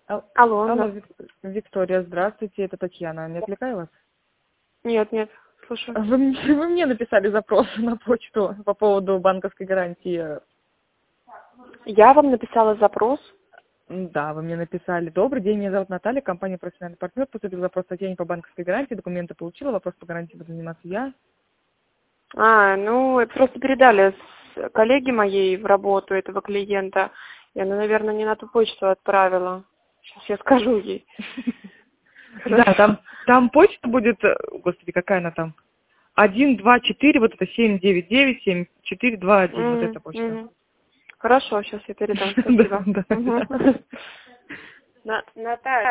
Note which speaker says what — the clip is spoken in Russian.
Speaker 1: Алло,
Speaker 2: Алло,
Speaker 1: да.
Speaker 2: Виктория, здравствуйте, это Татьяна. Не отвлекаю вас?
Speaker 1: Нет, слушаю.
Speaker 2: Вы мне написали запрос на почту по поводу банковской гарантии.
Speaker 1: Я вам написала запрос.
Speaker 2: Да, вы мне написали. Добрый день, меня зовут Наталья, компания «Профессиональный партнер». Поступил запрос Татьяне по банковской гарантии, документы получила, вопрос по гарантии буду заниматься я.
Speaker 1: Просто передали с коллеге моей в работу этого клиента. И она, наверное, не на ту почту отправила. Сейчас я скажу ей.
Speaker 2: Да, там почта будет, господи, какая она там? 124, вот это 799 7421, вот эта почта.
Speaker 1: Хорошо, сейчас я передам. Спасибо.
Speaker 2: Да.
Speaker 1: Наталья.